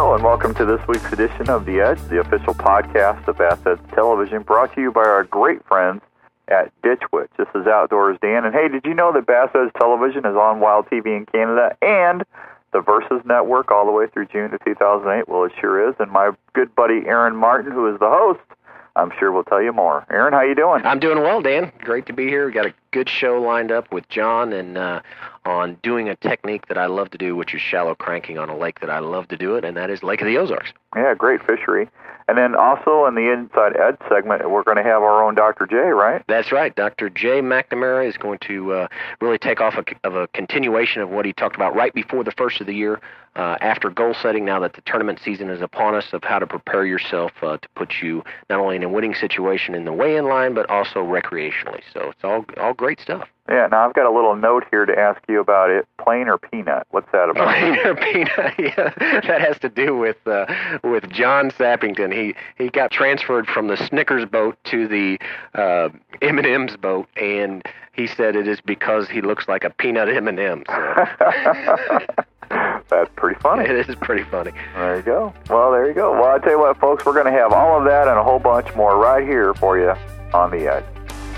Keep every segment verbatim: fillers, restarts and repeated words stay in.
Hello, and welcome to this week's edition of The Edge, the official podcast of Bass Edge Television, brought to you by our great friends at Ditch Witch. This is Outdoors Dan, and hey, did you know that Bass Edge Television is on Wild T V in Canada and the Versus Network all the way through June of two thousand eight? Well, it sure is, and my good buddy Aaron Martin, who is the host, I'm sure will tell you more. Aaron, how you doing? I'm doing well, Dan. Great to be here. We got a good show lined up with John and uh, on doing a technique that I love to do, which is shallow cranking on a lake that I love to do it, and that is Lake of the Ozarks. Yeah, great fishery. And then also in the Inside Edge segment, we're going to have our own Doctor J, right? That's right. Doctor J McNamara is going to uh, really take off a, of a continuation of what he talked about right before the first of the year, uh, after goal setting, now that the tournament season is upon us, of how to prepare yourself uh, to put you not only in a winning situation in the weigh-in line, but also recreationally. So it's all all great stuff. Yeah, now I've got a little note here to ask you about it. Plain or peanut? What's that about? Plain or peanut? Yeah, that has to do with uh, with John Sappington. He he got transferred from the Snickers boat to the uh, M and M's boat, and he said it is because he looks like a peanut M and M. So. That's pretty funny. It is pretty funny. There you go. Well, there you go. Well, I tell you what, folks, we're going to have all of that and a whole bunch more right here for you on The Edge.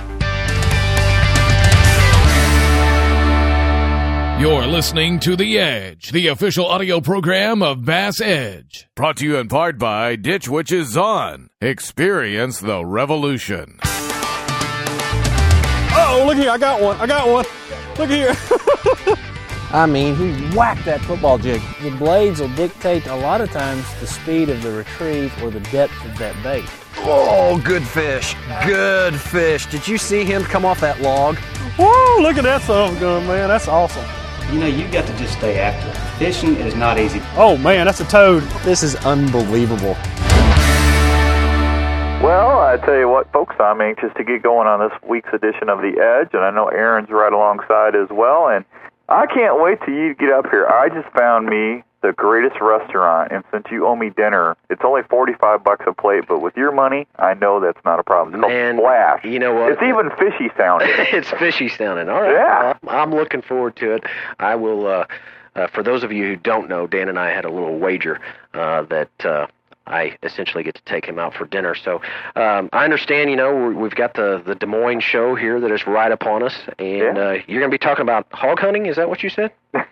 You're listening to The Edge, the official audio program of Bass Edge. Brought to you in part by Ditch Witch's Zon. Experience the revolution. Oh, look here. I got one. I got one. Look here. I mean, he whacked that football jig. The blades will dictate a lot of times the speed of the retrieve or the depth of that bait. Oh, good fish. Good fish. Did you see him come off that log? Whoa, look at that son of a gun, man. That's awesome. You know, you got to just stay after it. Fishing is not easy. Oh, man, that's a toad. This is unbelievable. Well, I tell you what, folks, I'm anxious to get going on this week's edition of The Edge, and I know Aaron's right alongside as well, and I can't wait till you get up here. I just found me the greatest restaurant, and since you owe me dinner, it's only forty-five bucks a plate, but with your money, I know that's not a problem. It's Man, called Splash. You know what? It's even fishy sounding. It's fishy sounding. All right. Yeah. Well, I'm looking forward to it. I will, uh, uh, for those of you who don't know, Dan and I had a little wager uh, that uh, I essentially get to take him out for dinner. So um, I understand, you know, we've got the, the Des Moines show here that is right upon us, and Yeah. uh, you're going to be talking about hog hunting. Is that what you said? No,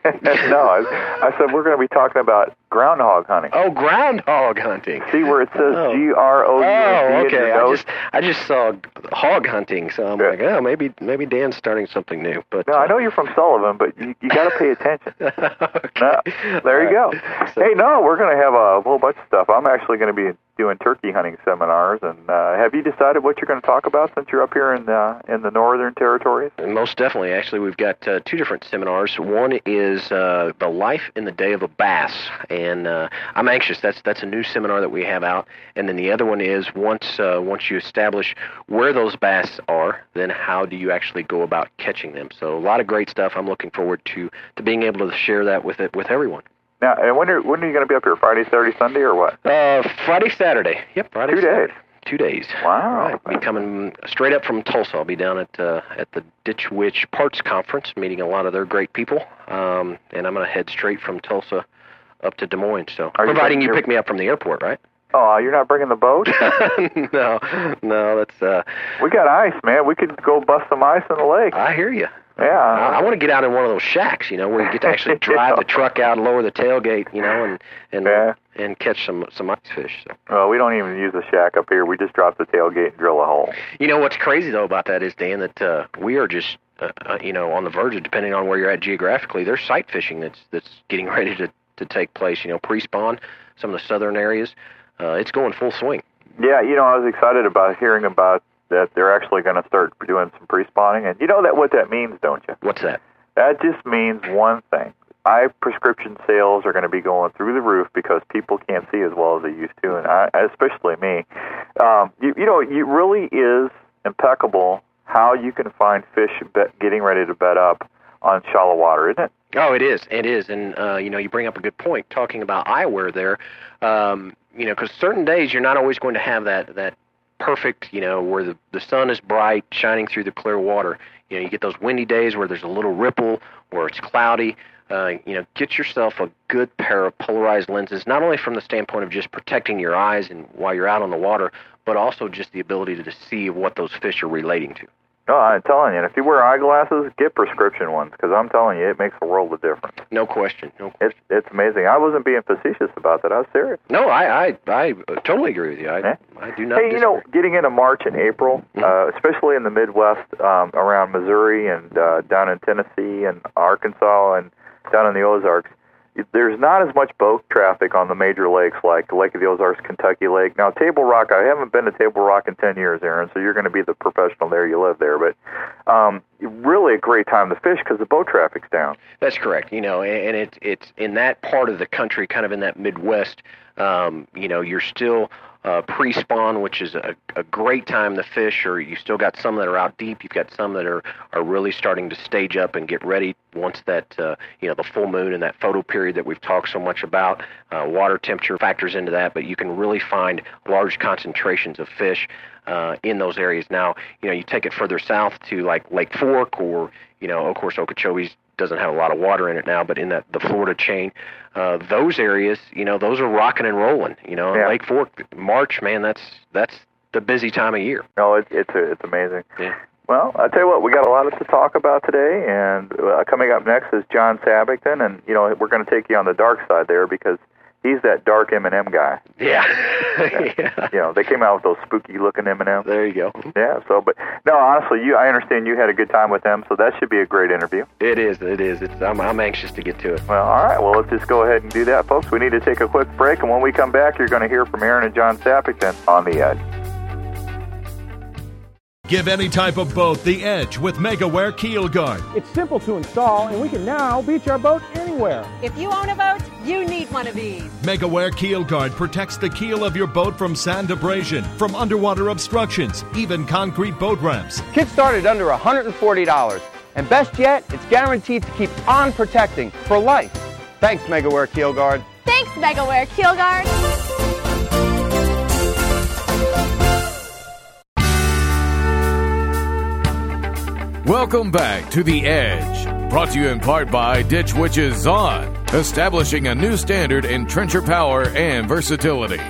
I, I said we're going to be talking about groundhog hunting. Oh, groundhog hunting. See where it says Oh. G R O U G Oh, in okay. your I notes? just I just saw hog hunting, so I'm Yeah. like, oh, maybe maybe Dan's starting something new. But No, I know you're from Sullivan, but you, you got to pay attention. okay. No, there you go. So- Hey, no, we're going to have a whole bunch of stuff. I'm actually going to be doing turkey hunting seminars, and uh, have you decided what you're going to talk about since you're up here in the in the Northern Territories? Most definitely. Actually, we've got uh, two different seminars. One is uh, the life in the day of a bass, and uh, I'm anxious. That's that's a new seminar that we have out. And then the other one is once uh, once you establish where those bass are, then how do you actually go about catching them? So a lot of great stuff. I'm looking forward to, to being able to share that with it with everyone. Now, and when are when are you going to be up here? Friday, Saturday, Sunday, or what? Uh, Friday, Saturday. Yep, Friday. Two Saturday. days. Two days. Wow. Right. I'll be coming straight up from Tulsa. I'll be down at uh, at the Ditch Witch Parts Conference, meeting a lot of their great people. Um, and I'm going to head straight from Tulsa up to Des Moines. So, Are you providing you your- pick me up from the airport, right? Oh, you're not bringing the boat? no, no, that's. Uh, We got ice, man. We could go bust some ice in the lake. I hear you. Yeah. I, I want to get out in one of those shacks, you know, where you get to actually drive the truck out, lower the tailgate, you know, and and Yeah. and catch some some ice fish. So. Well, we don't even use a shack up here. We just drop the tailgate and drill a hole. You know what's crazy though about that is, Dan, that uh, we are just uh, uh, you know on the verge of, depending on where you're at geographically, there's sight fishing that's that's getting ready to, to take place. You know, pre-spawn, some of the southern areas, uh, it's going full swing. Yeah, you know, I was excited about hearing about that they're actually going to start doing some pre-spawning. And you know that what that means, don't you? What's that? That just means one thing. Eye prescription sales are going to be going through the roof because people can't see as well as they used to, and I, especially me. Um, you, you know, it really is impeccable how you can find fish bet, getting ready to bed up on shallow water, isn't it? Oh, it is. It is. And, uh, you know, you bring up a good point talking about eyewear there, um, you know, because certain days you're not always going to have that, that perfect, you know, where the, the sun is bright, shining through the clear water. You know, you get those windy days where there's a little ripple or it's cloudy. Uh, you know, get yourself a good pair of polarized lenses, not only from the standpoint of just protecting your eyes and while you're out on the water, but also just the ability to see what those fish are relating to. No, I'm telling you, if you wear eyeglasses, get prescription ones, because I'm telling you, it makes a world of difference. No question. No question. It's it's amazing. I wasn't being facetious about that. I was serious. No, I I, I totally agree with you. I, yeah. I do not Hey, you disagree. know, getting into March and April, Mm-hmm. uh, especially in the Midwest, um, around Missouri and uh, down in Tennessee and Arkansas and down in the Ozarks, there's not as much boat traffic on the major lakes like Lake of the Ozarks, Kentucky Lake. Now, Table Rock, I haven't been to Table Rock in ten years, Aaron, so you're going to be the professional there. You live there. But um, really a great time to fish because the boat traffic's down. That's correct. You know, and it's it's in that part of the country, kind of in that Midwest. Um, you know, you're still uh, pre-spawn, which is a, a great time to fish, or you still got some that are out deep. You've got some that are, are really starting to stage up and get ready once that, uh, you know, the full moon and that photo period that we've talked so much about. Uh, water temperature factors into that, but you can really find large concentrations of fish uh, in those areas. Now, you know, you take it further south to like Lake Fork or, you know, of course, Okeechobee doesn't have a lot of water in it now, but in that the Florida chain, uh, those areas, you know, those are rocking and rolling. You know, Yeah. Lake Fork, March, man, that's that's the busy time of year. No, it, it's a, it's amazing. Yeah. Well, I tell you what, we got a lot to talk about today, and uh, coming up next is John Sappington, and you know we're going to take you on the dark side there because he's that dark M and M guy. Yeah. yeah. You know, they came out with those spooky-looking M and M's. There you go. Yeah. So, but no, honestly, you, I understand you had a good time with them, so that should be a great interview. It is. It is. It's. I'm. I'm anxious to get to it. Well, all right. Well, let's just go ahead and do that, folks. We need to take a quick break, and when we come back, you're going to hear from Aaron and John Sappington on The Edge. Give any type of boat the edge with MegaWare Keel Guard. It's simple to install, and we can now beach our boat anywhere. If you own a boat, you need one of these. MegaWare Keel Guard protects the keel of your boat from sand abrasion, from underwater obstructions, even concrete boat ramps. Kit started under one hundred forty dollars. And best yet, it's guaranteed to keep on protecting for life. Thanks, MegaWare Keel Guard. Thanks, MegaWare Keel Guard. Welcome back to The Edge, brought to you in part by Ditch Witch's Zon, establishing a new standard in trencher power and versatility.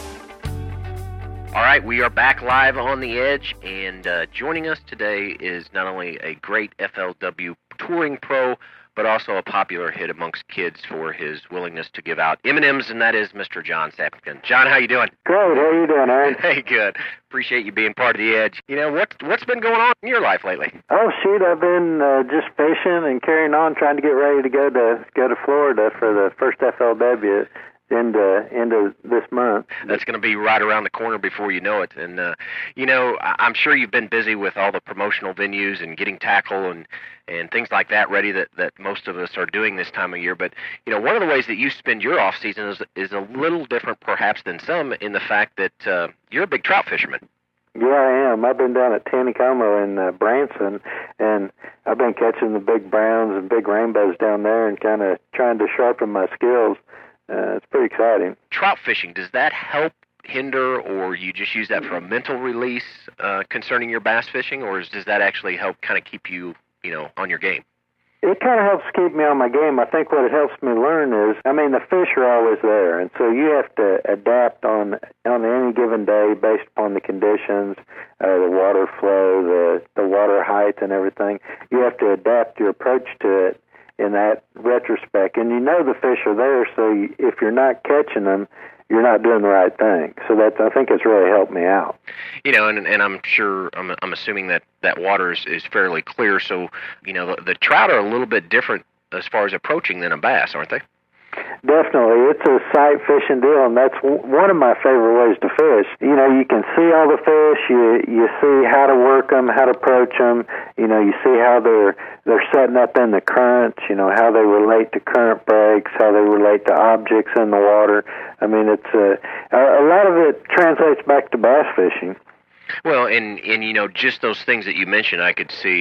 All right, we are back live on The Edge, and uh, joining us today is not only a great F L W touring pro, but also a popular hit amongst kids for his willingness to give out M and M's, and that is Mister John Sappington. John, how you doing? Great. How you doing, Aaron? Hey, good. Appreciate you being part of The Edge. You know, what, what's been going on in your life lately? Oh, shoot, I've been uh, just fishing and carrying on, trying to get ready to go to go to Florida for the first F L W into, into this month. That's going to be right around the corner before you know it. And, uh, you know, I- I'm sure you've been busy with all the promotional venues and getting tackle and, and things like that ready that, that most of us are doing this time of year. But, you know, one of the ways that you spend your off season is, is a little different perhaps than some in the fact that uh, you're a big trout fisherman. Yeah, I am. I've been down at Taneycomo in uh, Branson, and I've been catching the big browns and big rainbows down there and kind of trying to sharpen my skills. Uh, it's pretty exciting. Trout fishing, does that help, hinder, or you just use that for a mental release uh, concerning your bass fishing, or is, does that actually help kind of keep you, you know, on your game? It kind of helps keep me on my game. I think what it helps me learn is, I mean, the fish are always there, and so you have to adapt on on any given day based upon the conditions, uh, the water flow, the the water height, and everything. You have to adapt your approach to it in that retrospect, and you know the fish are there. So you, if you're not catching them, you're not doing the right thing. So that's, I think it's really helped me out. You know, and and I'm sure, I'm I'm assuming that that water is, is fairly clear. So, you know, the, the trout are a little bit different as far as approaching than a bass, aren't they? Definitely. It's a sight fishing deal, and that's w- one of my favorite ways to fish. You know, you can see all the fish, you you see how to work them, how to approach them, you know, you see how they're they're setting up in the currents, you know, how they relate to current breaks, how they relate to objects in the water. I mean, it's uh, a, a lot of it translates back to bass fishing. Well, and, and you know, just those things that you mentioned, I could see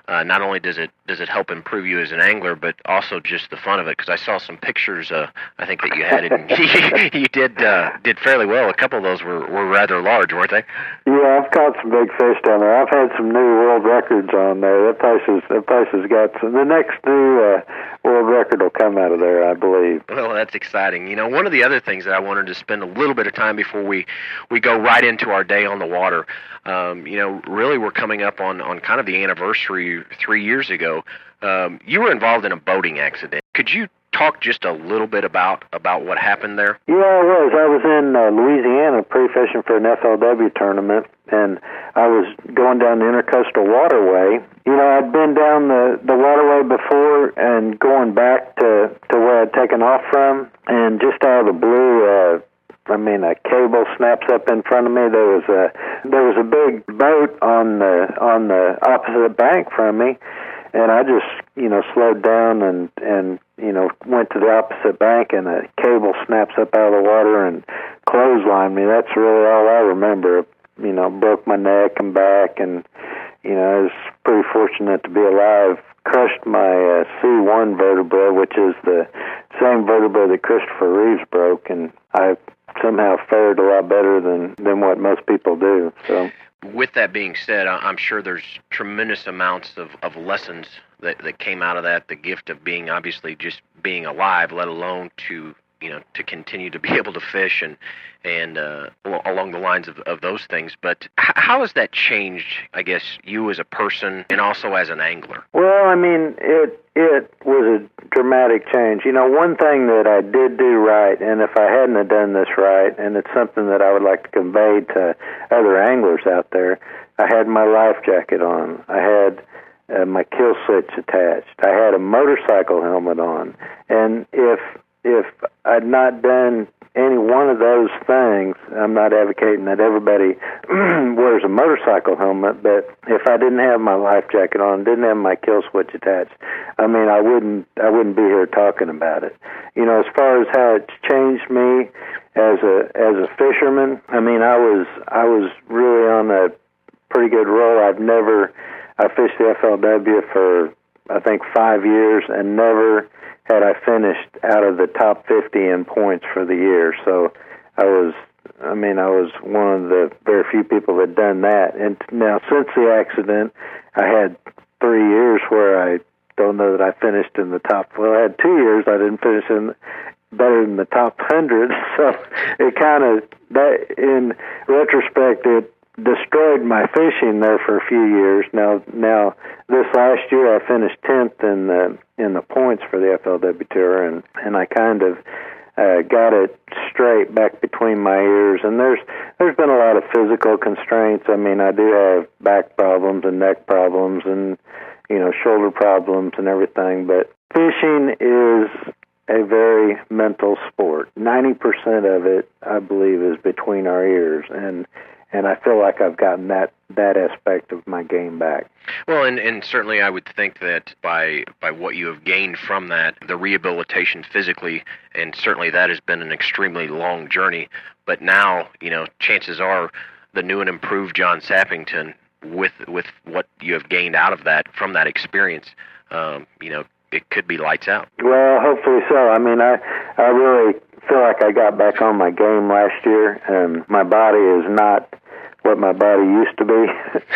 uh, not only does it does it help improve you as an angler, but also just the fun of it. Because I saw some pictures, uh, I think that you had, and you did uh, did fairly well. A couple of those were, were rather large, weren't they? Yeah, I've caught some big fish down there. I've had some new world records on there. That place is that place has got some. The next new uh, world record will come out of there, I believe. Well, that's exciting. You know, one of the other things that I wanted to spend a little bit of time before we, we go right into our day on the water, um, you know, really we're coming up on, on kind of the anniversary three years ago. Um, you were involved in a boating accident. Could you talk just a little bit about, about what happened there? Yeah, I was. I was in uh, Louisiana pre-fishing for an F L W tournament, and I was going down the Intercoastal Waterway. You know, I'd been down the, the waterway before and going back to, to where I'd taken off from, and just out of the blue, uh, I mean, a cable snaps up in front of me. There was a there was a big boat on the on the opposite bank from me, and I just, you know, slowed down and, and you know, went to the opposite bank, and a cable snaps up out of the water and clotheslined me. That's really all I remember. You know, broke my neck and back, and, you know, I was pretty fortunate to be alive. Crushed my uh, C one vertebra, which is the same vertebra that Christopher Reeves broke, and I somehow fared a lot better than, than what most people do. So, with that being said, I'm sure there's tremendous amounts of, of lessons that, that came out of that. The gift of being, obviously, just being alive, let alone to, you know, to continue to be able to fish and and uh, along the lines of, of those things. But h- how has that changed, I guess, you as a person and also as an angler? Well, I mean, it it was a dramatic change. You know, one thing that I did do right, and if I hadn't have done this right, and it's something that I would like to convey to other anglers out there, I had my life jacket on. I had uh, my kill switch attached. I had a motorcycle helmet on. And if if I'd not done any one of those things, I'm not advocating that everybody wears a motorcycle helmet, but if I didn't have my life jacket on, didn't have my kill switch attached, I mean, I wouldn't, I wouldn't be here talking about it. You know, as far as how it's changed me as a as a fisherman, I mean, I was I was really on a pretty good roll. I've never, I fished the F L W for I think five years and never had I finished out of the top fifty in points for the year. So I was, I mean, I was one of the very few people that done that. And now since the accident, I had three years where I don't know that I finished in the top, well, I had two years I didn't finish in better than the top one hundred. So it kind of, that in retrospect, it destroyed my fishing there for a few years. Now, now this last year I finished tenth in the in the points for the F L W Tour, and and I kind of uh, got it straight back between my ears. And there's there's been a lot of physical constraints. I mean, I do have back problems and neck problems, and you know, shoulder problems and everything. But fishing is a very mental sport. ninety percent of it, I believe, is between our ears, and and I feel like I've gotten that, that aspect of my game back. Well, and, and certainly I would think that by by what you have gained from that, the rehabilitation physically, and certainly that has been an extremely long journey, but now, you know, chances are the new and improved John Sappington, with with what you have gained out of that, from that experience, um, you know, it could be lights out. Well, hopefully so. I mean, I, I really feel like I got back on my game last year, and my body is not what my body used to be,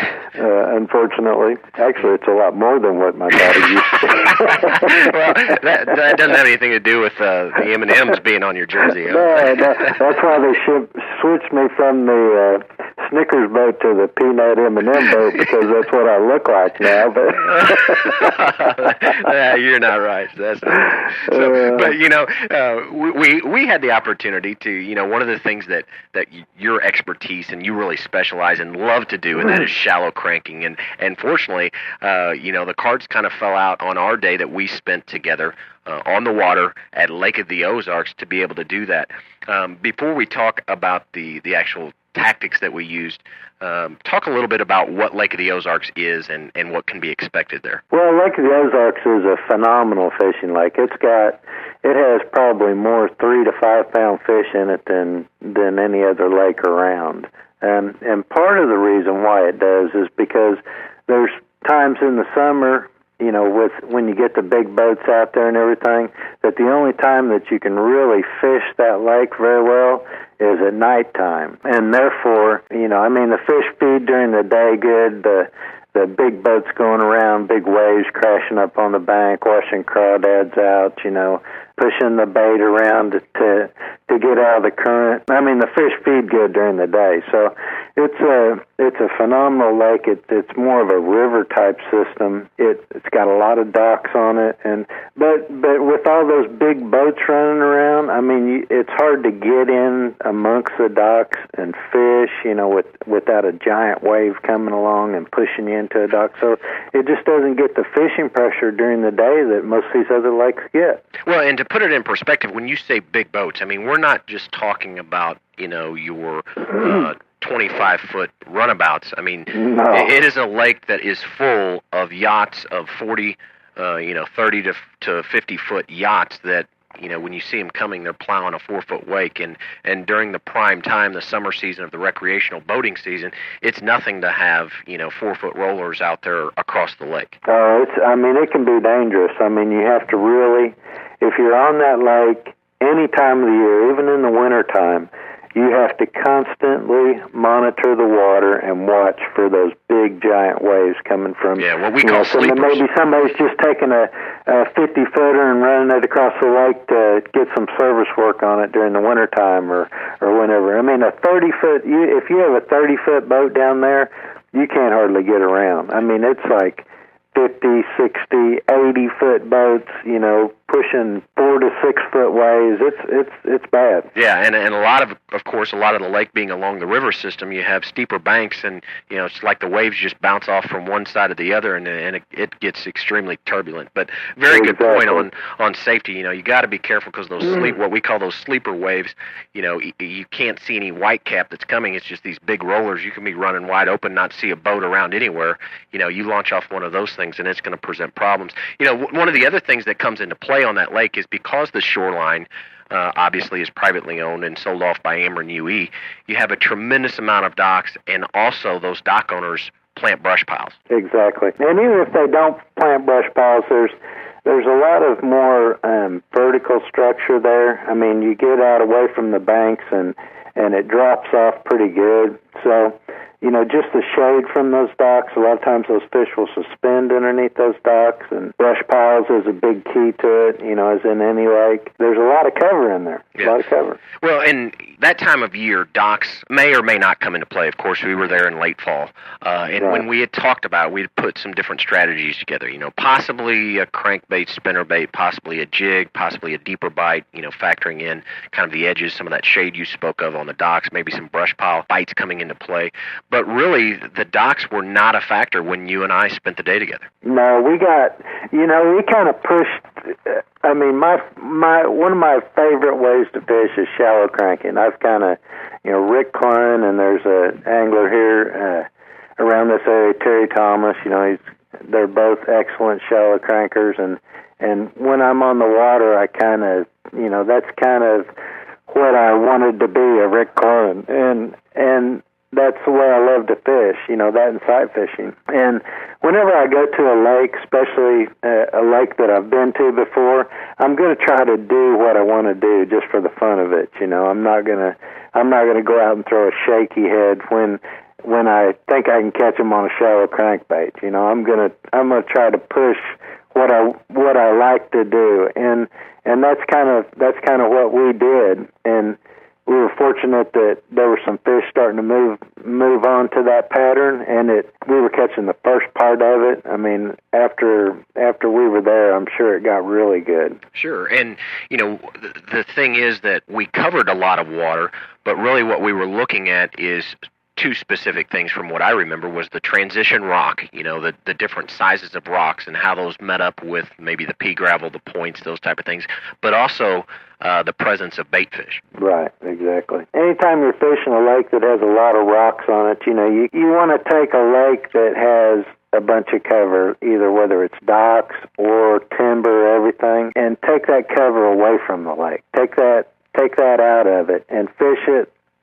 uh, unfortunately. Actually, it's a lot more than what my body used to be. Well, that, that doesn't have anything to do with uh, the M and M's being on your jersey. Huh? No, no, that's why they ship, switched me from the uh, Snickers boat to the peanut M and M boat, because that's what I look like now. But yeah, you're not right. That's not. So, uh, but you know, uh, we we had the opportunity to, you know, one of the things that that your expertise and you really specialize and love to do, and that is shallow cranking. And and fortunately, uh, you know, the cards kind of fell out on our day that we spent together uh, on the water at Lake of the Ozarks to be able to do that. Um, before we talk about the the actual tactics that we used, um, talk a little bit about what Lake of the Ozarks is and, and what can be expected there. Well, Lake of the Ozarks is a phenomenal fishing lake. It's got, it has probably more three to five pound fish in it than than any other lake around. And and part of the reason why it does is because there's times in the summer, you know, with when you get the big boats out there and everything, that the only time that you can really fish that lake very well is at nighttime. And therefore, you know, I mean, the fish feed during the day good, the the big boats going around, big waves crashing up on the bank, washing crawdads out, you know, pushing the bait around to to get out of the current. I mean, the fish feed good during the day, so it's a it's a phenomenal lake. It, it's more of a river type system. It it's got a lot of docks on it, and but but with all those big boats running around, I mean, you, it's hard to get in amongst the docks and fish, you know, with without a giant wave coming along and pushing you into a dock. So it just doesn't get the fishing pressure during the day that most of these other lakes get. Well, and to put it in perspective, when you say big boats, I mean, we're not just talking about, you know, your uh, twenty-five foot runabouts. I mean, no. It is a lake that is full of yachts of forty, uh, you know, thirty to to fifty foot yachts that, you know, when you see them coming, they're plowing a four-foot wake. And, and during the prime time, the summer season of the recreational boating season, it's nothing to have, you know, four-foot rollers out there across the lake. Oh, it's, I mean, it can be dangerous. I mean, you have to really, if you're on that lake any time of the year, even in the wintertime, you have to constantly monitor the water and watch for those big, giant waves coming from. Yeah, what we you call know, sleepers. Maybe somebody's just taking a, a fifty-footer and running it across the lake to get some service work on it during the wintertime or, or whenever. I mean, a thirty-foot, you, if you have a thirty-foot boat down there, you can't hardly get around. I mean, it's like fifty, sixty, eighty-foot boats, you know, pushing four to six foot waves. It's it's it's bad. Yeah, and and a lot of of course a lot of the lake being along the river system, you have steeper banks, and you know it's like the waves just bounce off from one side to the other, and and it, it gets extremely turbulent. But very exactly. good point on on safety. You know, you got to be careful because those mm. sleep what we call those sleeper waves. You know, you, you can't see any white cap that's coming. It's just these big rollers. You can be running wide open, not see a boat around anywhere. You know, you launch off one of those things, and it's going to present problems. You know, w- one of the other things that comes into play on that lake is because the shoreline uh, obviously is privately owned and sold off by Ameren U E, you have a tremendous amount of docks, and also those dock owners plant brush piles. Exactly. And even if they don't plant brush piles, there's there's a lot of more um, vertical structure there. I mean, you get out away from the banks, and, and it drops off pretty good. So, you know, just the shade from those docks, a lot of times those fish will suspend underneath those docks, and brush piles is a big key to it, you know, as in any lake. There's a lot of cover in there, yeah. a lot of cover. Well, and that time of year, docks may or may not come into play. Of course, we were there in late fall, uh, and right. when we had talked about it, we had put some different strategies together, you know, possibly a crankbait, spinnerbait, possibly a jig, possibly a deeper bite, you know, factoring in kind of the edges, some of that shade you spoke of on the docks, maybe some brush pile bites coming into play. But really, the docks were not a factor when you and I spent the day together. No, we got, you know, we kind of pushed, uh, I mean, my my one of my favorite ways to fish is shallow cranking. I've kind of, you know, Rick Klein, and there's a angler here uh, around this area, Terry Thomas, you know, he's, they're both excellent shallow crankers, and, and when I'm on the water, I kind of, you know, that's kind of what I wanted to be, a Rick Klein, and, and, that's the way I love to fish, you know, that and sight fishing. And whenever I go to a lake, especially a, a lake that I've been to before, I'm going to try to do what I want to do just for the fun of it, you know. I'm not going to I'm not going to go out and throw a shaky head when when I think I can catch them on a shallow crankbait, you know. I'm going to I'm going to try to push what I what I like to do. And and that's kind of that's kind of what we did. And we were fortunate that there were some fish starting to move move on to that pattern, and it we were catching the first part of it. I mean, after after we were there, I'm sure it got really good. Sure, and you know, the, the thing is that we covered a lot of water, but really what we were looking at is two specific things from what I remember was the transition rock, you know, the, the different sizes of rocks and how those met up with maybe the pea gravel, the points, those type of things, but also uh, the presence of bait fish. Right, exactly. Anytime you're fishing a lake that has a lot of rocks on it, you know, you, you want to take a lake that has a bunch of cover, either whether it's docks or timber, everything, and take that cover away from the lake. Take that, take that out of it and fish it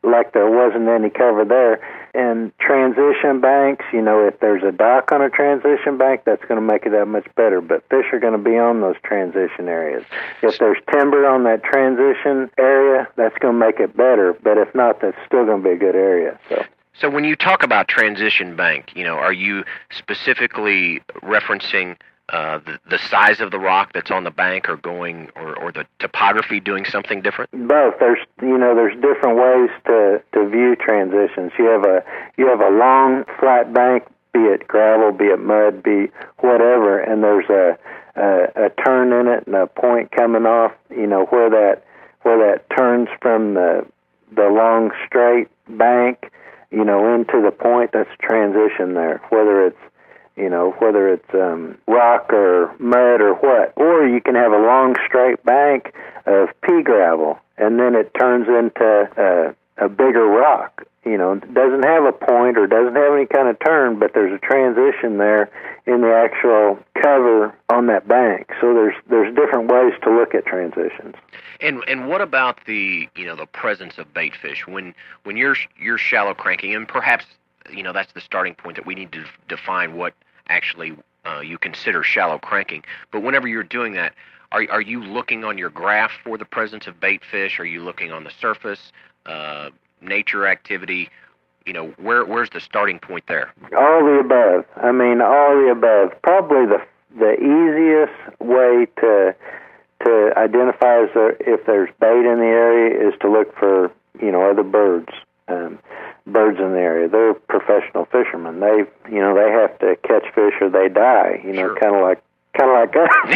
like there wasn't any cover there. And transition banks, you know, if there's a dock on a transition bank, that's going to make it that much better. But fish are going to be on those transition areas. If there's timber on that transition area, that's going to make it better. But if not, that's still going to be a good area. So. So when you talk about transition bank, you know, are you specifically referencing uh, the, the size of the rock that's on the bank, or going, or, or the topography doing something different? Both. There's, you know, there's different ways to, to view transitions. You have a you have a long flat bank, be it gravel, be it mud, be whatever, and there's a a, a turn in it and a point coming off. You know, where that where that turns from the the long straight bank, you know, into the point, that's a transition there, whether it's, you know, whether it's um, rock or mud or what. Or you can have a long straight bank of pea gravel, and then it turns into a, a bigger rock. You know, it doesn't have a point or doesn't have any kind of turn, but there's a transition there in the actual cover on that bank. So there's there's different ways to look at transitions. And and what about the, you know, the presence of bait fish when when you're you're shallow cranking, and perhaps, you know, that's the starting point that we need to define what actually uh, you consider shallow cranking. But whenever you're doing that, are are you looking on your graph for the presence of bait fish? Are you looking on the surface, uh, nature activity? You know, where where's the starting point there? All the above. I mean, all the above. Probably the the easiest way to to identify if there's bait in the area is to look for, you know, other birds, um, birds in the area. They're professional fishermen. They, you know, they have to catch fish or they die. You know, sure. kind of like kind of like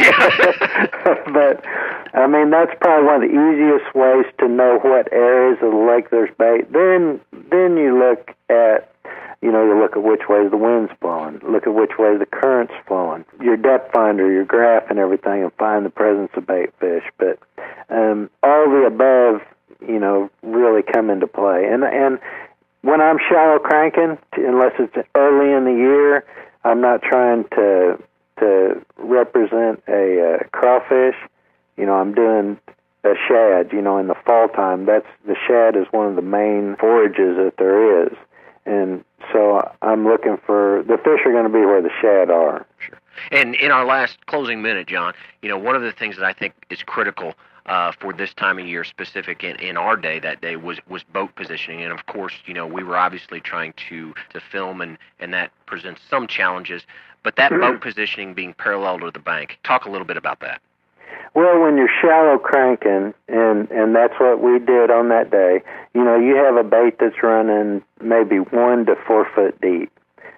us. But I mean, that's probably one of the easiest ways to know what areas of the lake there's bait. Then, then you look at, you know, you look at which way the wind's blowing, look at which way the current's flowing, your depth finder, your graph and everything, and find the presence of bait fish. But um, all the above, you know, really come into play. And and when I'm shallow cranking, unless it's early in the year, I'm not trying to to represent a uh, crawfish. You know, I'm doing a shad. You know, in the fall time, that's the shad is one of the main forages that there is. And so I'm looking for, the fish are going to be where the shad are. Sure. And in our last closing minute, John, you know, one of the things that I think is critical uh, for this time of year, specific in, in our day that day, was, was boat positioning. And, of course, you know, we were obviously trying to, to film, and, and that presents some challenges. But that boat positioning being parallel to the bank, talk a little bit about that. Well, when you're shallow cranking, and, and that's what we did on that day, you know, you have a bait that's running maybe one to four foot deep.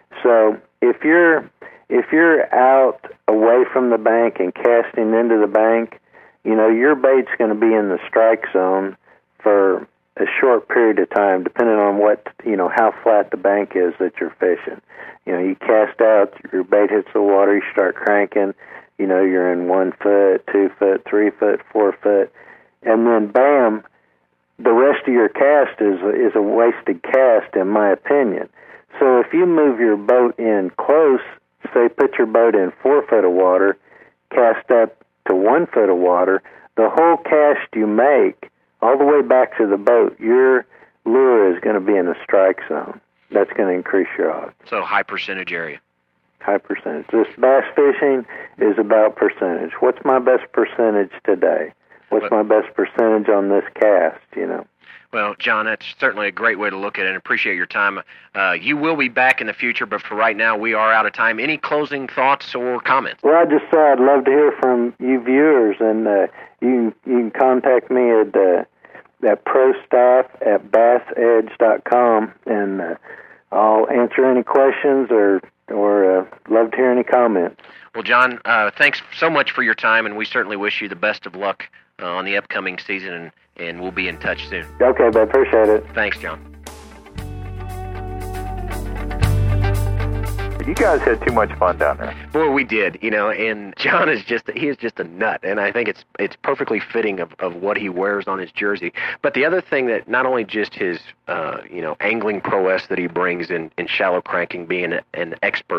So if you're if you're out away from the bank and casting into the bank, you know, your bait's going to be in the strike zone for a short period of time, depending on what, you know, how flat the bank is that you're fishing. You know, you cast out, your bait hits the water, you start cranking. You know, you're in one foot, two foot, three foot, four foot, and then bam, the rest of your cast is is a wasted cast, in my opinion. So if you move your boat in close, say put your boat in four foot of water, cast up to one foot of water, the whole cast you make, all the way back to the boat, your lure is going to be in the strike zone. That's going to increase your odds. So high percentage area. High percentage. This bass fishing is about percentage. What's my best percentage today? What's my best percentage on this cast, you know? Well, John, that's certainly a great way to look at it, and appreciate your time. Uh, you will be back in the future, but for right now, we are out of time. Any closing thoughts or comments? Well, I just said I'd love to hear from you viewers, and uh, you, you can contact me at, uh, at prostaff at bass edge dot com, and uh, I'll answer any questions or or uh, love to hear any comments. Well, John, uh, thanks so much for your time, and we certainly wish you the best of luck uh, on the upcoming season, and, and we'll be in touch soon. Okay, but appreciate it. Thanks, John. You guys had too much fun down there. Boy, we did, you know, and John is just, he is just a nut, and I think it's it's perfectly fitting of, of what he wears on his jersey. But the other thing that not only just his, uh, you know, angling prowess that he brings in, in shallow cranking, being an, an expert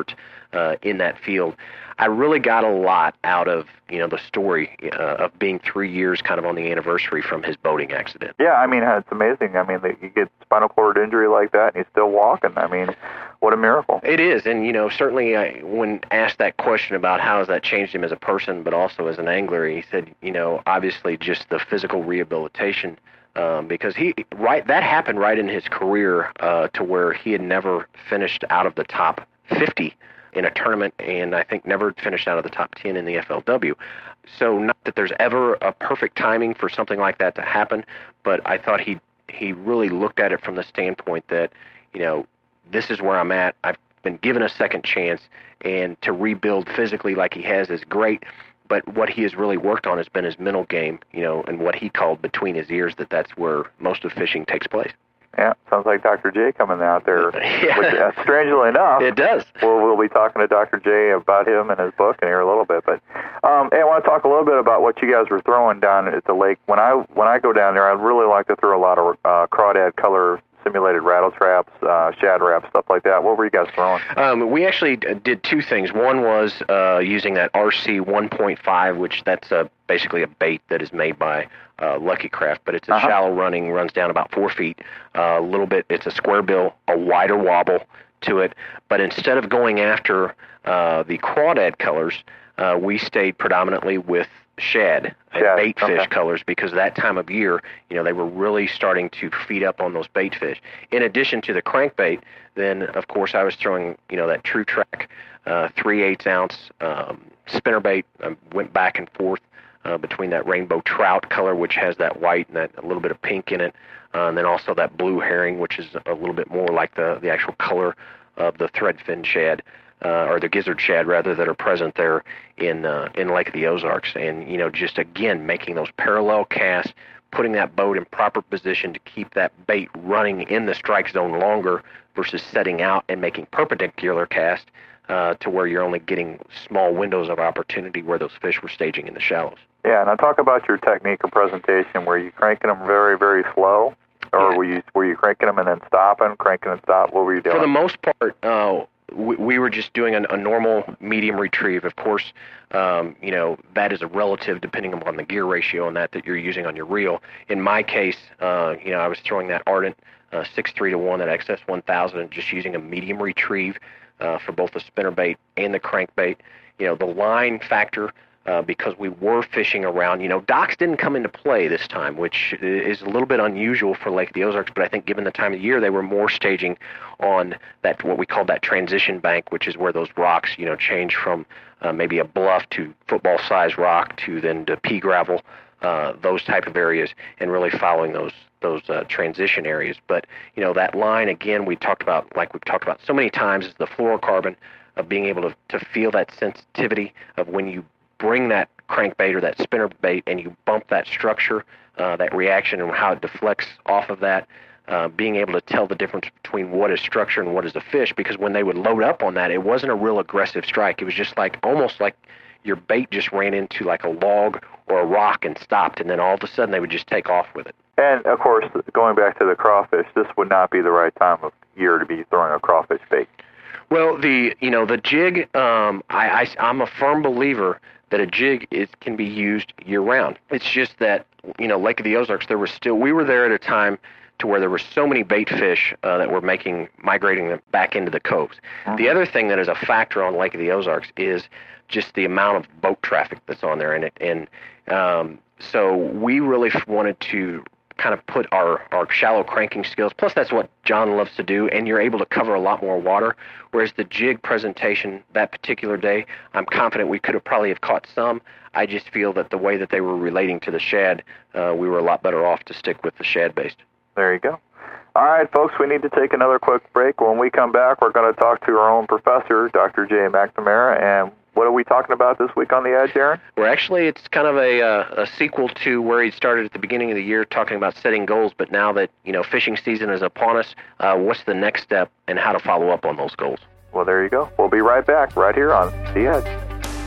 uh, in that field. I really got a lot out of, you know, the story uh, of being three years kind of on the anniversary from his boating accident. Yeah, I mean, it's amazing. I mean, you get spinal cord injury like that and he's still walking. I mean, what a miracle. It is, and, you know, certainly I, when asked that question about how has that changed him as a person but also as an angler, he said, you know, obviously just the physical rehabilitation, um, because he right that happened right in his career uh, to where he had never finished out of the top fifty in a tournament, and I think never finished out of the top ten in the F L W. So not that there's ever a perfect timing for something like that to happen, but I thought he he really looked at it from the standpoint that, you know, this is where I'm at. I've been given a second chance, and to rebuild physically like he has is great, but what he has really worked on has been his mental game, you know, and what he called between his ears, that that's where most of fishing takes place. Yeah, sounds like Doctor J coming out there. Yeah. Which, uh, strangely enough, it does. We'll, we'll be talking to Doctor J about him and his book in here a little bit. But um, and I want to talk a little bit about what you guys were throwing down at the lake. When I when I go down there, I really like to throw a lot of uh, crawdad color simulated rattle traps, uh, shad wraps, stuff like that. What were you guys throwing? Um, we actually did two things. One was uh, using that R C one point five, which that's uh, basically a bait that is made by uh, Lucky Craft, but it's a uh-huh. shallow running, runs down about four feet. Uh, a little bit, it's a square bill, a wider wobble to it. But instead of going after uh, the crawdad colors, uh, we stayed predominantly with shad and shad. bait fish okay. colors, because that time of year, you know, they were really starting to feed up on those bait fish. In addition to the crankbait, then of course I was throwing, you know, that True Track uh, three eighths ounce um, spinnerbait. I went back and forth uh, between that rainbow trout color, which has that white and that a little bit of pink in it, uh, and then also that blue herring, which is a little bit more like the the actual color of the threadfin shad. Uh, or the gizzard shad, rather, that are present there in uh, in Lake of the Ozarks. And, you know, just, again, making those parallel casts, putting that boat in proper position to keep that bait running in the strike zone longer versus setting out and making perpendicular cast uh, to where you're only getting small windows of opportunity where those fish were staging in the shallows. Yeah, now talk about your technique or presentation. Were you cranking them very, very slow? Or were you, were you cranking them and then stopping, cranking and stop? What were you doing? For the most part, uh, we, we were just doing a, a normal medium retrieve. Of course, um, you know, that is a relative depending upon the gear ratio on that that you're using on your reel. In my case, uh, you know, I was throwing that Ardent uh, six three to one, that X S one thousand, and just using a medium retrieve uh, for both the spinnerbait and the crankbait. You know, the line factor, Uh, because we were fishing around, you know, docks didn't come into play this time, which is a little bit unusual for Lake of the Ozarks, but I think given the time of the year, they were more staging on that, what we call that transition bank, which is where those rocks, you know, change from uh, maybe a bluff to football-sized rock to then to pea gravel, uh, those type of areas, and really following those those uh, transition areas. But, you know, that line, again, we talked about, like we've talked about so many times, is the fluorocarbon, of being able to, to feel that sensitivity of when you bring that crankbait or that spinner bait and you bump that structure, uh, that reaction and how it deflects off of that, uh, being able to tell the difference between what is structure and what is a fish, because when they would load up on that, it wasn't a real aggressive strike. It was just like, almost like your bait just ran into like a log or a rock and stopped, and then all of a sudden they would just take off with it. And, of course, going back to the crawfish, this would not be the right time of year to be throwing a crawfish bait. Well, the, you know, the jig, um, I, I, I'm a firm believer that a jig is can be used year-round. It's just that, you know, Lake of the Ozarks, there was still, we were there at a time to where there were so many bait fish uh, that were making, migrating them back into the coves. Mm-hmm. The other thing that is a factor on Lake of the Ozarks is just the amount of boat traffic that's on there. And, it, and um, so we really wanted to kind of put our, our shallow cranking skills, plus that's what John loves to do, and you're able to cover a lot more water, whereas the jig presentation that particular day, I'm confident we could have probably have caught some. I just feel that the way that they were relating to the shad, uh, we were a lot better off to stick with the shad-based. There you go. All right, folks, we need to take another quick break. When we come back, we're going to talk to our own professor, Doctor J. McNamara, and what are we talking about this week on The Edge, Aaron? Well, actually, it's kind of a, uh, a sequel to where he started at the beginning of the year talking about setting goals, but now that, you know, fishing season is upon us, uh, what's the next step and how to follow up on those goals? Well, there you go. We'll be right back right here on The Edge.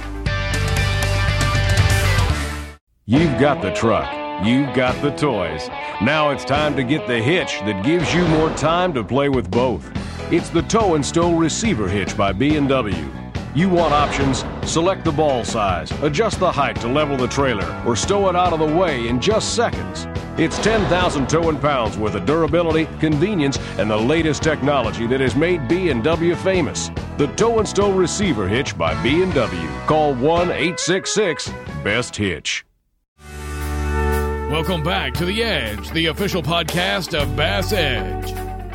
You've got the truck. You've got the toys. Now it's time to get the hitch that gives you more time to play with both. It's the Tow and Stow Receiver Hitch by B and W. You want options? Select the ball size, adjust the height to level the trailer, or stow it out of the way in just seconds. It's ten thousand towing pounds worth of durability, convenience, and the latest technology that has made B and W famous. The Tow and Stow Receiver Hitch by B and W. Call one eight six six, BEST HITCH. Welcome back to The Edge, the official podcast of Bass Edge.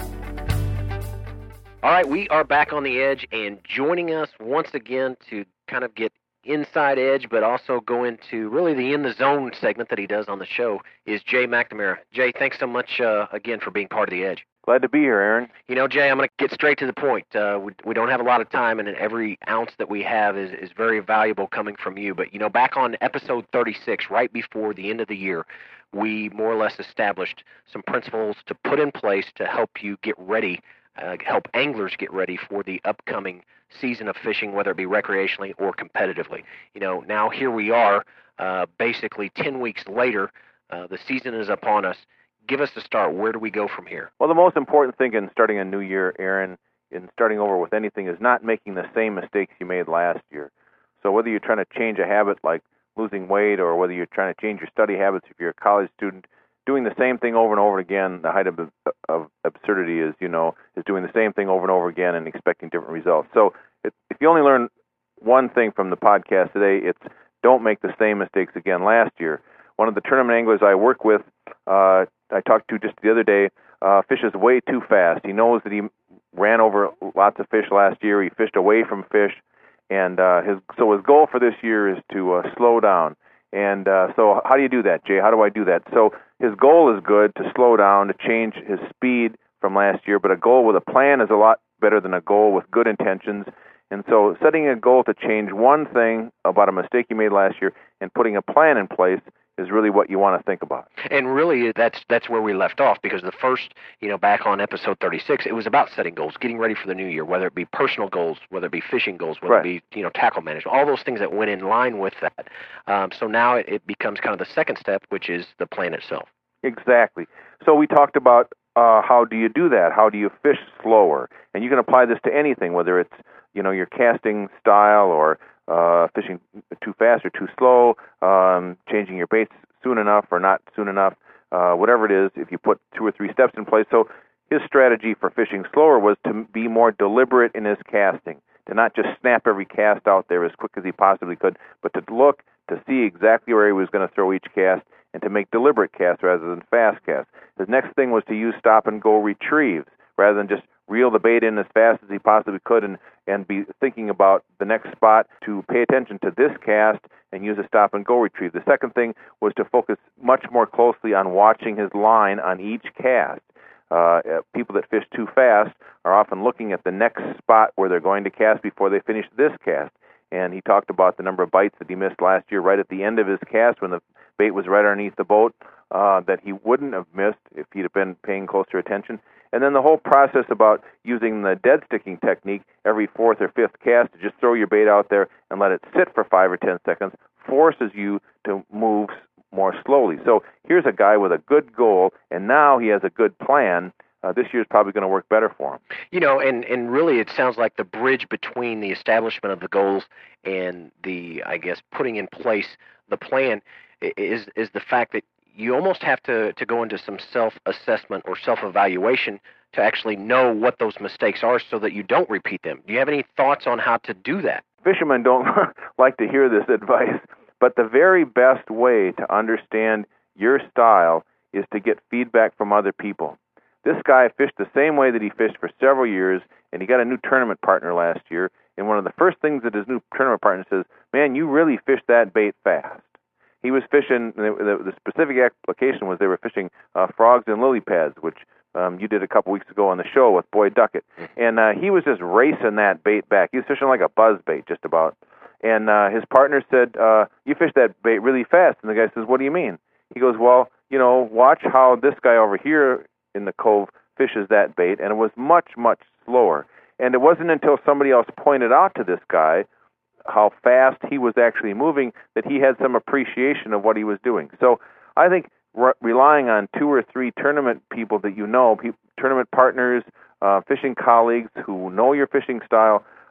All right, we are back on The Edge, and joining us once again to kind of get inside Edge, but also go into really the In the Zone segment that he does on the show, is Jay McNamara. Jay, thanks so much uh, again for being part of The Edge. Glad to be here, Aaron. You know, Jay, I'm going to get straight to the point. Uh, we, we don't have a lot of time, and every ounce that we have is, is very valuable coming from you. But, you know, back on episode thirty-six, right before the end of the year, we more or less established some principles to put in place to help you get ready, uh, help anglers get ready for the upcoming season of fishing, whether it be recreationally or competitively. You know, now here we are, uh, basically ten weeks later, uh, the season is upon us. Give us the start. Where do we go from here? Well, the most important thing in starting a new year, Aaron, in starting over with anything, is not making the same mistakes you made last year. So whether you're trying to change a habit like losing weight, or whether you're trying to change your study habits if you're a college student, doing the same thing over and over again, the height of, of absurdity is, you know, is doing the same thing over and over again and expecting different results. So if, if you only learn one thing from the podcast today, it's don't make the same mistakes again last year. One of the tournament anglers I work with, uh, I talked to just the other day, uh, fishes way too fast. He knows that he ran over lots of fish last year. He fished away from fish. And uh, his so his goal for this year is to uh, slow down. And uh, so how do you do that, Jay? How do I do that? So his goal is good, to slow down, to change his speed from last year, but a goal with a plan is a lot better than a goal with good intentions. And so setting a goal to change one thing about a mistake you made last year and putting a plan in place is really what you want to think about. And really, that's that's where we left off, because the first, you know, back on episode thirty-six, it was about setting goals, getting ready for the new year, whether it be personal goals, whether it be fishing goals, whether right. it be, you know, tackle management, all those things that went in line with that. Um, so now it, it becomes kind of the second step, which is the plan itself. Exactly. So we talked about uh, how do you do that? How do you fish slower? And you can apply this to anything, whether it's, you know, your casting style or uh, fishing too fast or too slow, um, changing your baits soon enough or not soon enough, uh, whatever it is, if you put two or three steps in place. So his strategy for fishing slower was to be more deliberate in his casting, to not just snap every cast out there as quick as he possibly could, but to look, to see exactly where he was going to throw each cast, and to make deliberate casts rather than fast casts. His next thing was to use stop-and-go retrieves rather than just reel the bait in as fast as he possibly could and, and be thinking about the next spot, to pay attention to this cast and use a stop-and-go retrieve. The second thing was to focus much more closely on watching his line on each cast. Uh, people that fish too fast are often looking at the next spot where they're going to cast before they finish this cast. And he talked about the number of bites that he missed last year right at the end of his cast when the bait was right underneath the boat, uh, that he wouldn't have missed if he'd have been paying closer attention. And then the whole process about using the dead sticking technique every fourth or fifth cast to just throw your bait out there and let it sit for five or ten seconds forces you to move more slowly. So here's a guy with a good goal, and now he has a good plan. Uh, this year's probably going to work better for him. You know, and, and really it sounds like the bridge between the establishment of the goals and the, I guess, putting in place the plan is is the fact that you almost have to, to go into some self-assessment or self-evaluation to actually know what those mistakes are so that you don't repeat them. Do you have any thoughts on how to do that? Fishermen don't like to hear this advice, but the very best way to understand your style is to get feedback from other people. This guy fished the same way that he fished for several years, and he got a new tournament partner last year, and one of the first things that his new tournament partner says, man, you really fished that bait fast. He was fishing, the, the specific application was they were fishing uh, frogs and lily pads, which um, you did a couple weeks ago on the show with Boyd Duckett. And uh, he was just racing that bait back. He was fishing like a buzz bait, just about. And uh, his partner said, uh, you fished that bait really fast. And the guy says, what do you mean? He goes, well, you know, watch how this guy over here in the cove fishes that bait. And it was much, much slower. And it wasn't until somebody else pointed out to this guy how fast he was actually moving that he had some appreciation of what he was doing. So I think re- relying on two or three tournament people that you know, pe- tournament partners, uh, fishing colleagues who know your fishing style,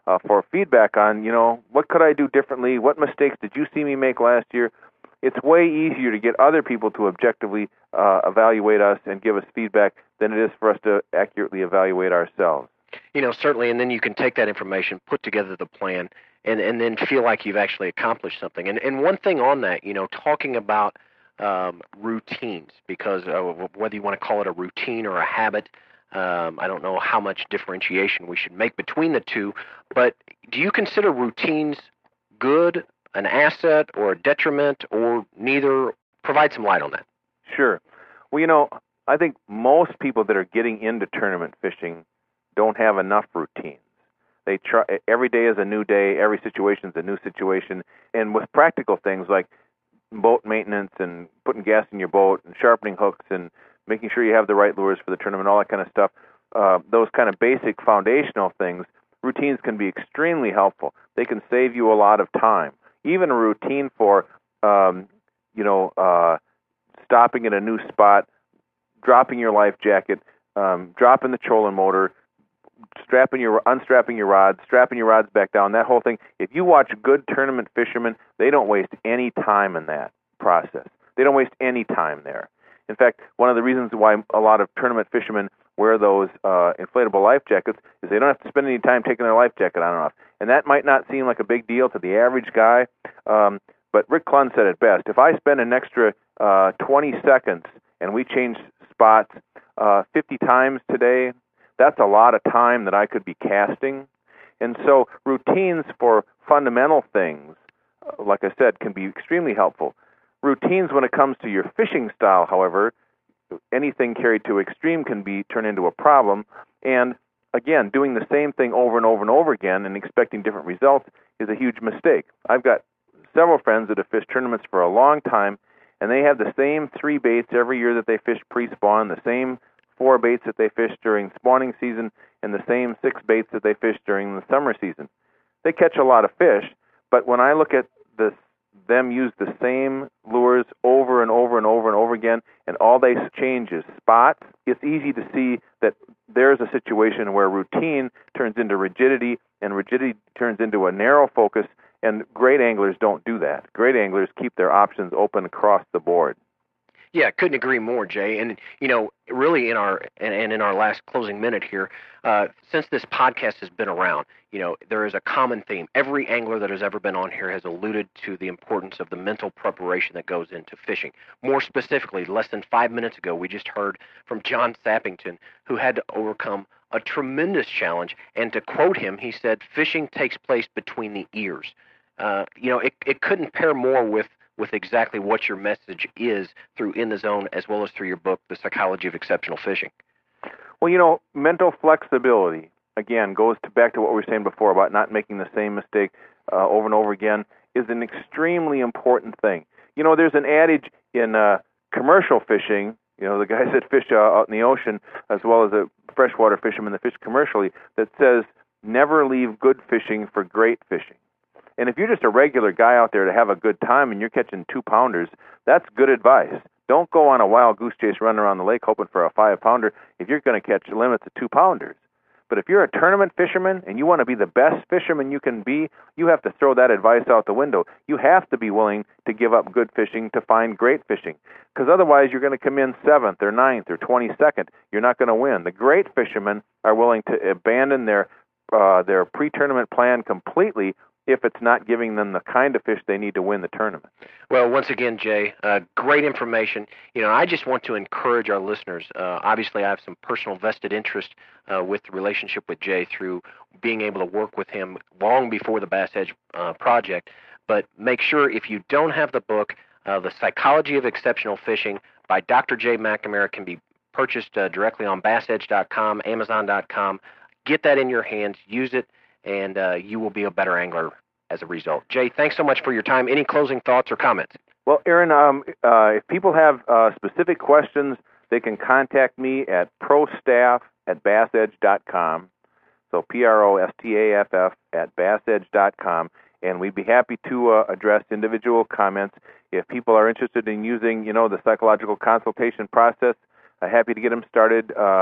uh, for feedback on, you know, what could I do differently? What mistakes did you see me make last year? It's way easier to get other people to objectively uh, evaluate us and give us feedback than it is for us to accurately evaluate ourselves. You know, certainly, and then you can take that information, put together the plan, and, and then feel like you've actually accomplished something. And, and one thing on that, you know, talking about um, routines, because uh, whether you want to call it a routine or a habit, um, I don't know how much differentiation we should make between the two, but do you consider routines good, an asset, or a detriment, or neither? Provide some light on that. Sure. Well, you know, I think most people that are getting into tournament fishing don't have enough routines. They try every day is a new day, every situation is a new situation, and with practical things like boat maintenance and putting gas in your boat and sharpening hooks and making sure you have the right lures for the tournament, all that kind of stuff, uh, those kind of basic foundational things, routines can be extremely helpful. They can save you a lot of time. Even a routine for, um, you know, uh, stopping at a new spot, dropping your life jacket, um, dropping the trolling motor, strapping your, unstrapping your rods, strapping your rods back down, that whole thing. If you watch good tournament fishermen, they don't waste any time in that process. They don't waste any time there. In fact, one of the reasons why a lot of tournament fishermen wear those uh, inflatable life jackets is they don't have to spend any time taking their life jacket on and off. And that might not seem like a big deal to the average guy, um, but Rick Clunn said it best. If I spend an extra uh, twenty seconds and we change spots uh, fifty times today, that's a lot of time that I could be casting. And so routines for fundamental things, uh, like I said, can be extremely helpful. Routines when it comes to your fishing style, however, anything carried to extreme can be turned into a problem. And again, doing the same thing over and over and over again and expecting different results is a huge mistake. I've got several friends that have fished tournaments for a long time, and they have the same three baits every year that they fish pre-spawn, the same four baits that they fish during spawning season, and the same six baits that they fish during the summer season. They catch a lot of fish, but when I look at this, them use the same lures over and over and over and over again, and all they change is spots, it's easy to see that there's a situation where routine turns into rigidity, and rigidity turns into a narrow focus, and great anglers don't do that. Great anglers keep their options open across the board. Yeah, couldn't agree more, Jay. And, you know, really in our, and, and in our last closing minute here, uh, since this podcast has been around, you know, there is a common theme. Every angler that has ever been on here has alluded to the importance of the mental preparation that goes into fishing. More specifically, less than five minutes ago, we just heard from John Sappington, who had to overcome a tremendous challenge. And to quote him, he said, fishing takes place between the ears. Uh, you know, it, it couldn't pair more with with exactly what your message is through In the Zone, as well as through your book, The Psychology of Exceptional Fishing. Well, you know, mental flexibility, again, goes to back to what we were saying before about not making the same mistake uh, over and over again, is an extremely important thing. You know, there's an adage in uh, commercial fishing, you know, the guys that fish uh, out in the ocean, as well as the freshwater fishermen that fish commercially, that says, never leave good fishing for great fishing. And if you're just a regular guy out there to have a good time and you're catching two-pounders, that's good advice. Don't go on a wild goose chase running around the lake hoping for a five-pounder if you're going to catch limits of two-pounders. But if you're a tournament fisherman and you want to be the best fisherman you can be, you have to throw that advice out the window. You have to be willing to give up good fishing to find great fishing, because otherwise you're going to come in seventh or ninth or twenty-second. You're not going to win. The great fishermen are willing to abandon their uh, their pre-tournament plan completely if it's not giving them the kind of fish they need to win the tournament. Well, once again, Jay, uh, great information. You know, I just want to encourage our listeners. Uh, obviously, I have some personal vested interest uh, with the relationship with Jay through being able to work with him long before the Bass Edge uh, project. But make sure, if you don't have the book, uh, The Psychology of Exceptional Fishing by Doctor Jay McNamara, can be purchased uh, directly on bass edge dot com, amazon dot com. Get that in your hands, use it, and uh, you will be a better angler as a result. Jay, thanks so much for your time. Any closing thoughts or comments? Well, Aaron, um, uh, if people have uh, specific questions, they can contact me at prostaff at bass edge dot com. So P R O S T A F F at bass edge dot com, and we'd be happy to uh, address individual comments. If people are interested in using, you know, the psychological consultation process, I'm happy to get them started. Uh,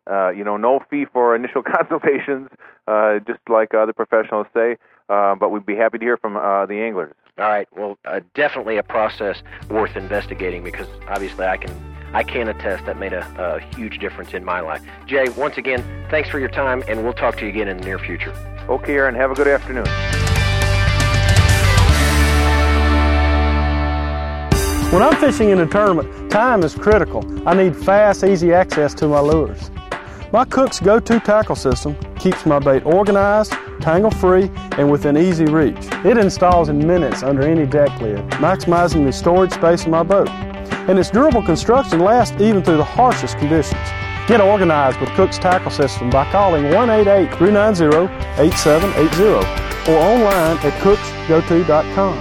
Uh, you know, no fee for initial consultations, uh, just like other professionals say, uh, but we'd be happy to hear from uh, the anglers. All right. Well, uh, definitely a process worth investigating because obviously I can I can attest that made a, a huge difference in my life. Jay, once again, thanks for your time, and we'll talk to you again in the near future. Okay, Aaron. Have a good afternoon. When I'm fishing in a tournament, time is critical. I need fast, easy access to my lures. My Cook's go-to tackle system keeps my bait organized, tangle-free, and within easy reach. It installs in minutes under any deck lid, maximizing the storage space in my boat. And its durable construction lasts even through the harshest conditions. Get organized with Cook's tackle system by calling one eight eight, three nine zero, eight seven eight zero or online at cooks go to dot com.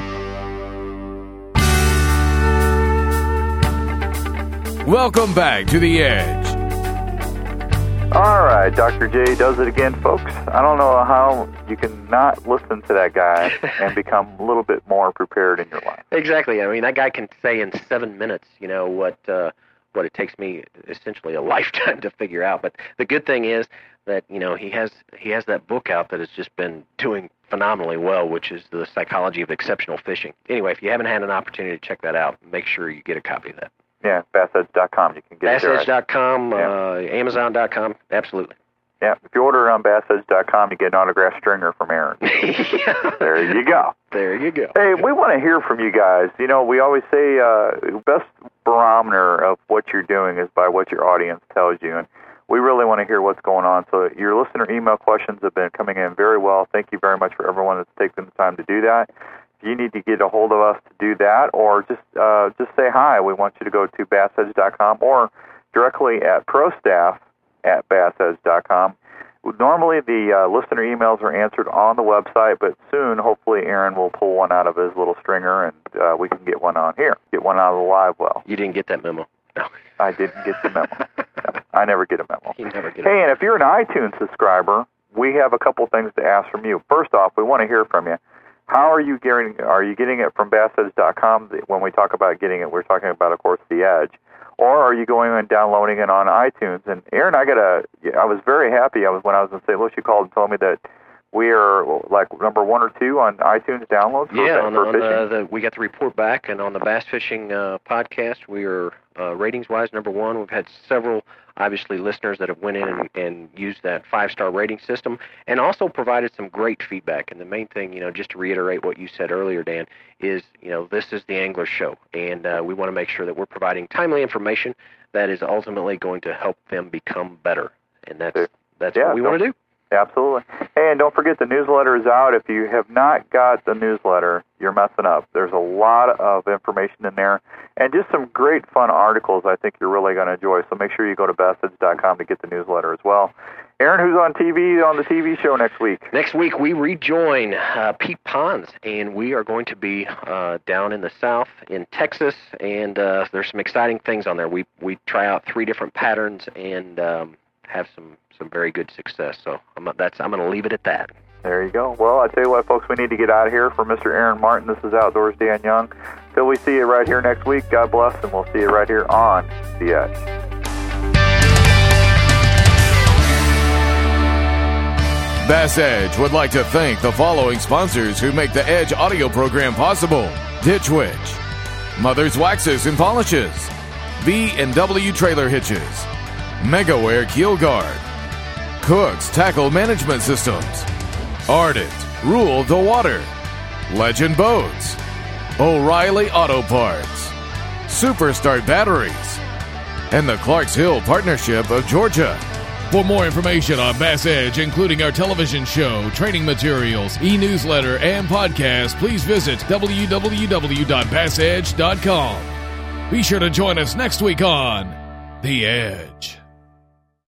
Welcome back to The Edge. All right, Doctor J does it again, folks. I don't know how you can not listen to that guy and become a little bit more prepared in your life. Exactly. I mean, that guy can say in seven minutes, you know, what uh, what it takes me essentially a lifetime to figure out. But the good thing is that, you know, he has he has that book out that has just been doing phenomenally well, which is The Psychology of Exceptional Fishing. Anyway, if you haven't had an opportunity to check that out, make sure you get a copy of that. Yeah, bass edge dot com. You can get bass it there. bass edge dot com, yeah. uh, amazon dot com, absolutely. Yeah, if you order it on bass edge dot com, you get an autographed stringer from Aaron. Yeah. There you go. There you go. Hey, we want to hear from you guys. You know, we always say uh, best barometer of what you're doing is by what your audience tells you, and we really want to hear what's going on. So your listener email questions have been coming in very well. Thank you very much for everyone that's taken the time to do that. You need to get a hold of us to do that, or just uh, just say hi. We want you to go to bass edge dot com or directly at prostaff at bass edge dot com. Normally, the uh, listener emails are answered on the website, but soon, hopefully, Aaron will pull one out of his little stringer, and uh, we can get one on here, get one out of the live well. You didn't get that memo. No. I didn't get the memo. No, I never get a memo. You never get hey, it. and if you're an iTunes subscriber, we have a couple things to ask from you. First off, we want to hear from you. How are you getting? Are you getting it from bass edge dot com? When we talk about getting it, we're talking about, of course, The Edge. Or are you going and downloading it on iTunes? And Aaron, I got a. I was very happy. I was when I was in Saint Louis. You called and told me that we are like number one or two on iTunes downloads. For, yeah, on, for on fishing. the, the, we got the report back, and on the Bass Fishing uh, podcast, we are uh, ratings-wise number one. We've had several, obviously, listeners that have went in and, and used that five-star rating system, and also provided some great feedback. And the main thing, you know, just to reiterate what you said earlier, Dan, is, you know, this is the Angler Show, and uh, we want to make sure that we're providing timely information that is ultimately going to help them become better, and that's that's yeah, what we no, want to do. Absolutely. And don't forget, the newsletter is out. If you have not got the newsletter, you're messing up. There's a lot of information in there, and just some great fun articles I think you're really going to enjoy. So make sure you go to bass edge dot com to get the newsletter as well. Aaron, who's on T V on the T V show next week? Next week, we rejoin uh, Pete Pons, and we are going to be uh, down in the South in Texas, and uh, there's some exciting things on there. We we try out three different patterns and um, have some, some very good success. So I'm, that's I'm going to leave it at that. There you go. Well, I tell you what, folks, we need to get out of here. For Mister Aaron Martin, this is Outdoors Dan Young. Till we see you right here next week, God bless, and we'll see you right here on The Edge. Bass Edge would like to thank the following sponsors who make the Edge audio program possible: Ditch Witch, Mother's Waxes and Polishes, B and W Trailer Hitches, MegaWare Keel Guard, Cook's Tackle Management Systems, Ardent Rule the Water, Legend Boats, O'Reilly Auto Parts, Superstart Batteries, and the Clarks Hill Partnership of Georgia. For more information on Bass Edge, including our television show, training materials, e-newsletter, and podcast, please visit w w w dot bass edge dot com. Be sure to join us next week on The Edge.